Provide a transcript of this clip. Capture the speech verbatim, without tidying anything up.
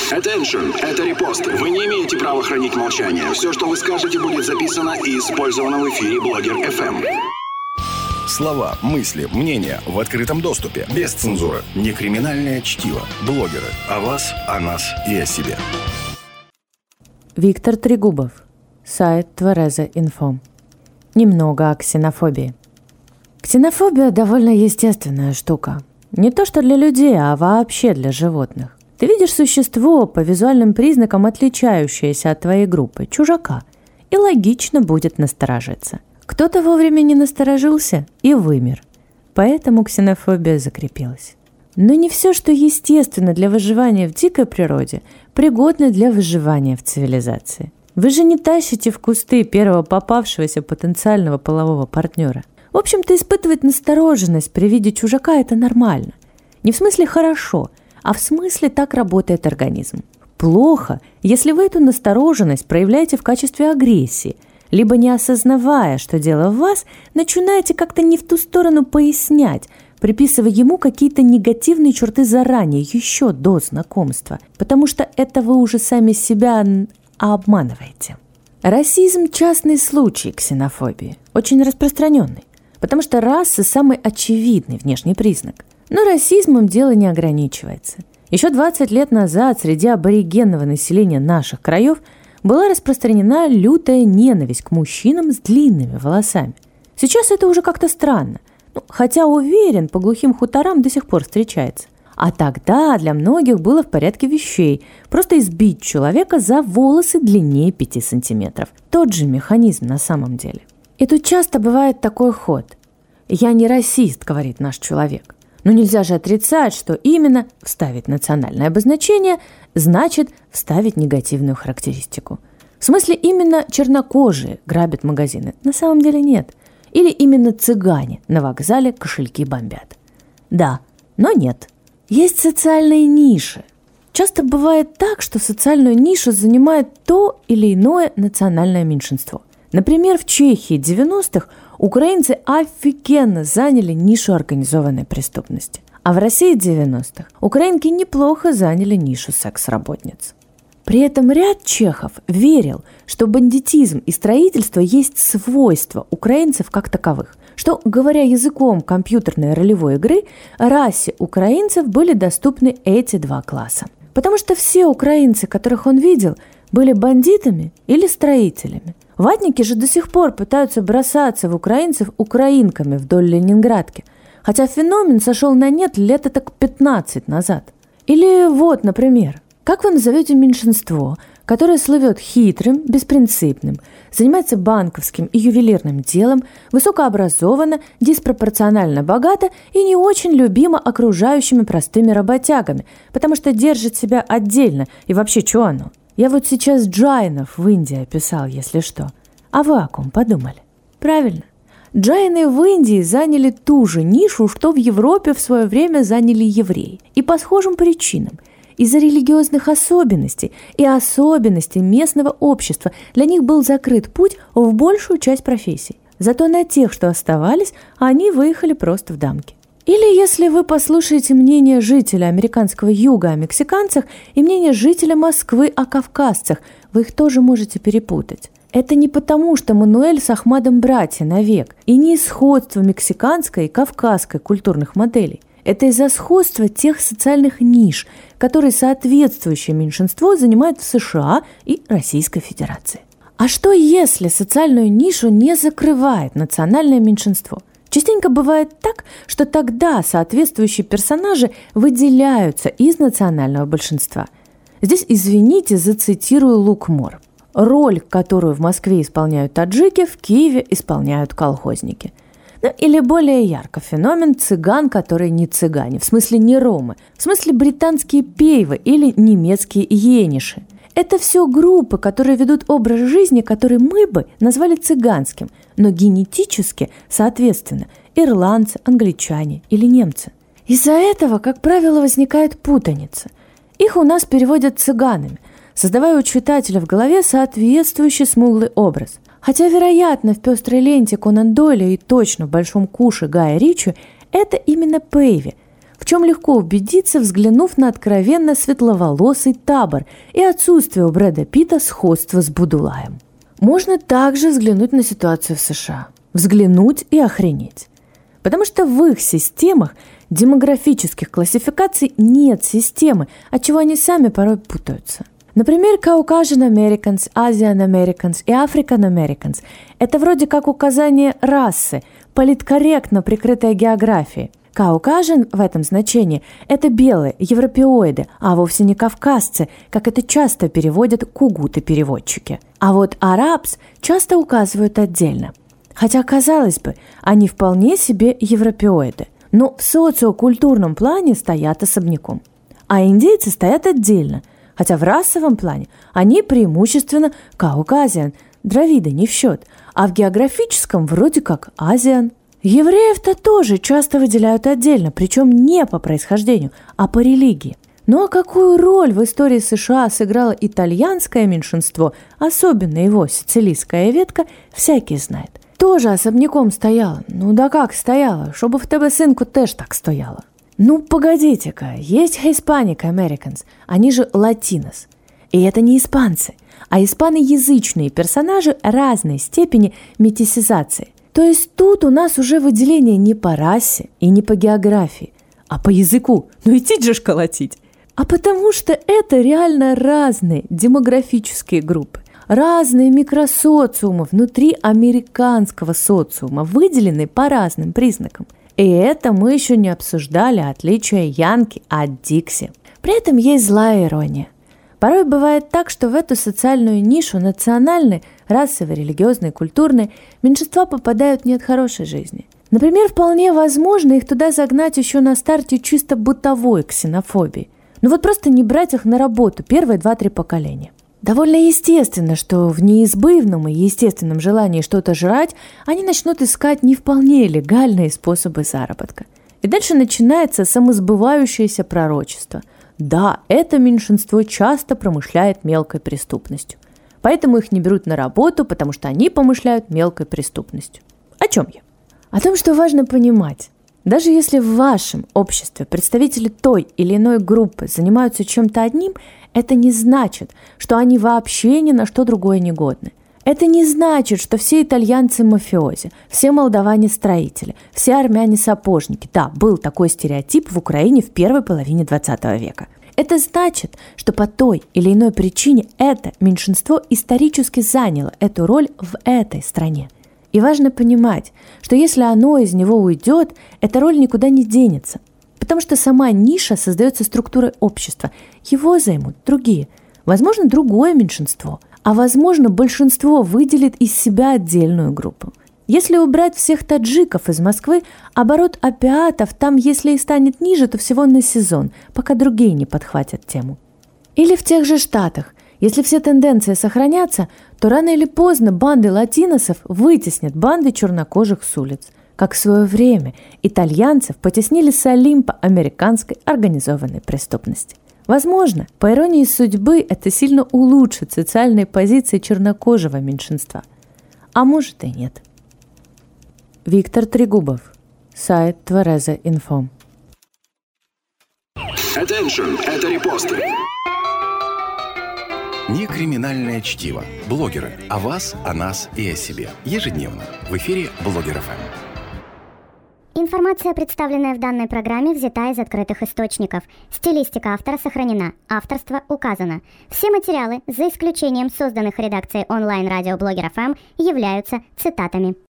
Attention, это репост. Вы не имеете права хранить молчание. Все, что вы скажете, будет записано и использовано в эфире Блогер эф эм. Слова, мысли, мнения в открытом доступе. Без цензуры. Не криминальное чтиво. Блогеры. О вас, о нас и о себе. Виктор Трегубов. Сайт Твереза.Инфо. Немного о ксенофобии. Ксенофобия довольно естественная штука. Не то что для людей, а вообще для животных. Ты видишь существо, по визуальным признакам отличающееся от твоей группы, чужака, и логично будет насторожиться. Кто-то вовремя не насторожился и вымер. Поэтому ксенофобия закрепилась. Но не все, что естественно для выживания в дикой природе, пригодно для выживания в цивилизации. Вы же не тащите в кусты первого попавшегося потенциального полового партнера. В общем-то, испытывать настороженность при виде чужака – это нормально. Не в смысле «хорошо», а в смысле так работает организм. Плохо, если вы эту настороженность проявляете в качестве агрессии, либо не осознавая, что дело в вас, начинаете как-то не в ту сторону пояснять, приписывая ему какие-то негативные черты заранее, еще до знакомства, потому что это вы уже сами себя обманываете. Расизм – частный случай ксенофобии, очень распространенный, потому что раса – самый очевидный внешний признак. Но расизмом дело не ограничивается. Еще двадцать лет назад среди аборигенного населения наших краев была распространена лютая ненависть к мужчинам с длинными волосами. Сейчас это уже как-то странно, ну, хотя, уверен, по глухим хуторам до сих пор встречается. А тогда для многих было в порядке вещей просто избить человека за волосы длиннее пяти сантиметров. Тот же механизм на самом деле. И тут часто бывает такой ход. «Я не расист», — говорит наш человек. Но нельзя же отрицать, что именно вставить национальное обозначение значит вставить негативную характеристику. В смысле, именно чернокожие грабят магазины? На самом деле нет. Или именно цыгане на вокзале кошельки бомбят? Да, но нет. Есть социальные ниши. Часто бывает так, что социальную нишу занимает то или иное национальное меньшинство. Например, в Чехии девяностых украинцы офигенно заняли нишу организованной преступности. А в России девяностых украинки неплохо заняли нишу секс-работниц. При этом ряд чехов верил, что бандитизм и строительство есть свойства украинцев как таковых, что, говоря языком компьютерной ролевой игры, расе украинцев были доступны эти два класса. Потому что все украинцы, которых он видел, были бандитами или строителями. Ватники же до сих пор пытаются бросаться в украинцев украинками вдоль Ленинградки, хотя феномен сошел на нет лет так пятнадцать назад. Или вот, например, как вы назовете меньшинство, которое слывет хитрым, беспринципным, занимается банковским и ювелирным делом, высокообразованно, диспропорционально богато и не очень любимо окружающими простыми работягами, потому что держит себя отдельно и вообще чё оно? Я вот сейчас джайнов в Индии описал, если что. А вы о ком подумали? Правильно. Джайны в Индии заняли ту же нишу, что в Европе в свое время заняли евреи. И по схожим причинам. Из-за религиозных особенностей и особенностей местного общества для них был закрыт путь в большую часть профессий. Зато на тех, что оставались, они выехали просто в дамки. Или если вы послушаете мнение жителя американского юга о мексиканцах и мнение жителя Москвы о кавказцах, вы их тоже можете перепутать. Это не потому, что Мануэль с Ахмадом братья навек, и не из сходства мексиканской и кавказской культурных моделей. Это из-за сходства тех социальных ниш, которые соответствующее меньшинство занимает в США и Российской Федерации. А что если социальную нишу не закрывает национальное меньшинство? Частенько бывает так, что тогда соответствующие персонажи выделяются из национального большинства. Здесь, извините, зацитирую Лукмор. Роль, которую в Москве исполняют таджики, в Киеве исполняют колхозники. Ну, или более ярко феномен цыган, которые не цыгане, в смысле не ромы, в смысле британские пейвы или немецкие йениши. Это все группы, которые ведут образ жизни, который мы бы назвали цыганским, но генетически, соответственно, ирландцы, англичане или немцы. Из-за этого, как правило, возникает путаница. Их у нас переводят цыганами, создавая у читателя в голове соответствующий смуглый образ. Хотя, вероятно, в пестрой ленте Конан Дойля и точно в большом куше Гая Ричи это именно пейви, в чем легко убедиться, взглянув на откровенно светловолосый табор и отсутствие у Брэда Питта сходства с Будулаем. Можно также взглянуть на ситуацию в США. Взглянуть и охренеть. Потому что в их системах демографических классификаций нет системы, отчего они сами порой путаются. Например, Caucasian Americans, Asian Americans и African Americans – это вроде как указание расы, политкорректно прикрытая географией. Caucasian в этом значении – это белые, европеоиды, а вовсе не кавказцы, как это часто переводят кугуты-переводчики. А вот арабс часто указывают отдельно. Хотя, казалось бы, они вполне себе европеоиды, но в социокультурном плане стоят особняком. А индейцы стоят отдельно, хотя в расовом плане они преимущественно Caucasian, дравиды не в счет, а в географическом вроде как Asian. Евреев-то тоже часто выделяют отдельно, причем не по происхождению, а по религии. Ну а какую роль в истории США сыграло итальянское меньшинство, особенно его сицилийская ветка, всякий знает. Тоже особняком стояла. Ну да как стояла, чтобы в тебе сынку теж так стояла. Ну погодите-ка, есть Hispanic Americans, они же латинос. И это не испанцы, а испаноязычные персонажи разной степени метисизации. То есть тут у нас уже выделение не по расе и не по географии, а по языку. Ну идти же колотить. А потому что это реально разные демографические группы, разные микросоциумы внутри американского социума, выделенные по разным признакам. И это мы еще не обсуждали отличия Янки от Дикси. При этом есть злая ирония. Порой бывает так, что в эту социальную нишу национальной, расовой, религиозной, культурной меньшинства попадают не от хорошей жизни. Например, вполне возможно их туда загнать еще на старте чисто бытовой ксенофобии. Ну вот просто не брать их на работу первые два-три поколения. Довольно естественно, что в неизбывном и естественном желании что-то жрать они начнут искать не вполне легальные способы заработка. И дальше начинается самосбывающееся пророчество. Да, это меньшинство часто промышляет мелкой преступностью. Поэтому их не берут на работу, потому что они помышляют мелкой преступностью. О чем я? О том, что важно понимать. Даже если в вашем обществе представители той или иной группы занимаются чем-то одним, это не значит, что они вообще ни на что другое не годны. Это не значит, что все итальянцы мафиози, все молдаване строители, все армяне сапожники. Да, был такой стереотип в Украине в первой половине двадцатого века. Это значит, что по той или иной причине это меньшинство исторически заняло эту роль в этой стране. И важно понимать, что если оно из него уйдет, эта роль никуда не денется. Потому что сама ниша создается структурой общества. Его займут другие. Возможно, другое меньшинство. А возможно, большинство выделит из себя отдельную группу. Если убрать всех таджиков из Москвы, оборот опиатов там, если и станет ниже, то всего на сезон, пока другие не подхватят тему. Или в тех же Штатах. Если все тенденции сохранятся, то рано или поздно банды латиносов вытеснят банды чернокожих с улиц. Как в свое время итальянцев потеснили с Олимпа американской организованной преступности. Возможно, по иронии судьбы, это сильно улучшит социальные позиции чернокожего меньшинства. А может и нет. Виктор Трегубов. Сайт Твереза точка инфо. Attention, это репосты. Не криминальное чтиво. Блогеры. О вас, о нас и о себе. Ежедневно. В эфире Блогер эф эм. Информация, представленная в данной программе, взята из открытых источников. Стилистика автора сохранена. Авторство указано. Все материалы, за исключением созданных редакцией онлайн-радио Блогер эф эм, являются цитатами.